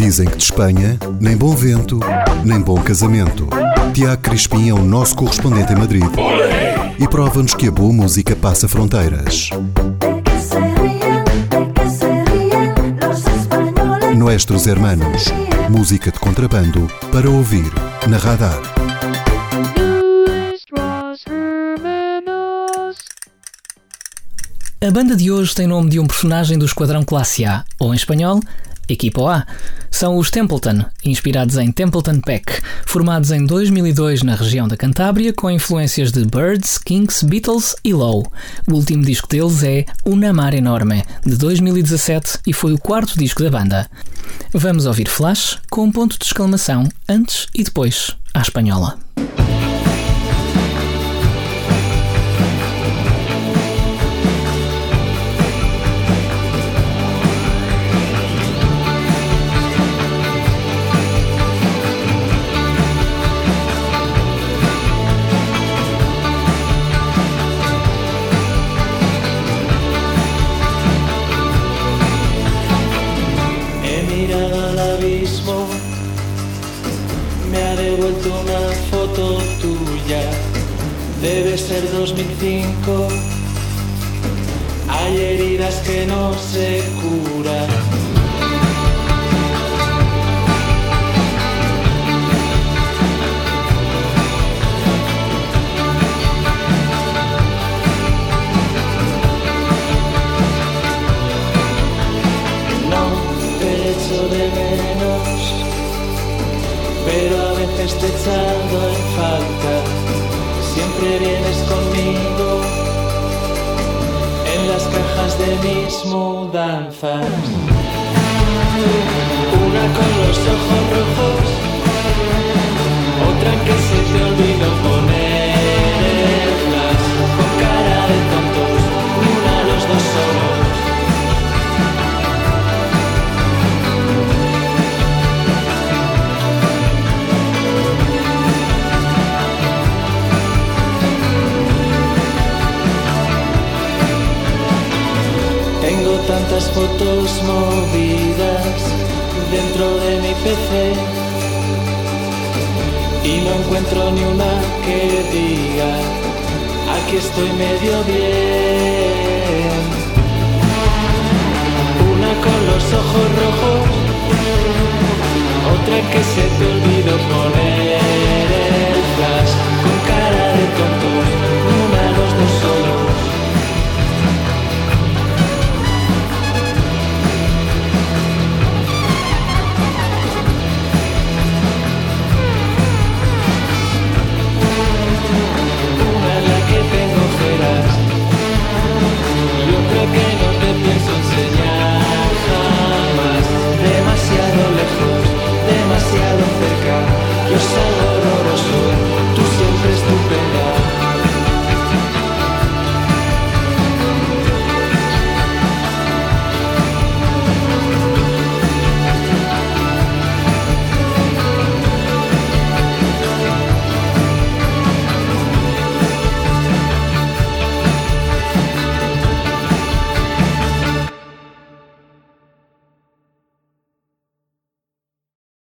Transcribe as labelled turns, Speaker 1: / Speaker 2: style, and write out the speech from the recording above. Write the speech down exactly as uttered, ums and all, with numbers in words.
Speaker 1: Dizem que de Espanha, nem bom vento, nem bom casamento. Tiago Crispim é o nosso correspondente em Madrid e prova-nos que a boa música passa fronteiras. Nuestros Hermanos, música de contrabando para ouvir na Radar.
Speaker 2: A banda de hoje tem nome de um personagem do Esquadrão Classe A, ou em espanhol, Equipo A. São os Templeton, inspirados em Templeton Peck, formados em dois mil e dois na região da Cantábria, com influências de Byrds, Kinks, Beatles e Low. O último disco deles é Una Mar Enorme, de dois mil e dezassete, e foi o quarto disco da banda. Vamos ouvir Flash com um ponto de exclamação antes e depois, à espanhola.
Speaker 3: Una foto tuya, debe ser dos mil cinco. Hay heridas que no se curan. No te echo de menos, pero a veces te he echado en falta. Siempre vienes conmigo en las cajas de mis mudanzas. Una con los ojos rojos, otra que se te olvidó ponerlas. Con cara de tontos, una los dos solos. Tantas fotos movidas dentro de mi P C y no encuentro ni una que diga aquí estoy medio bien. Una con los ojos rojos, otra que se te olvida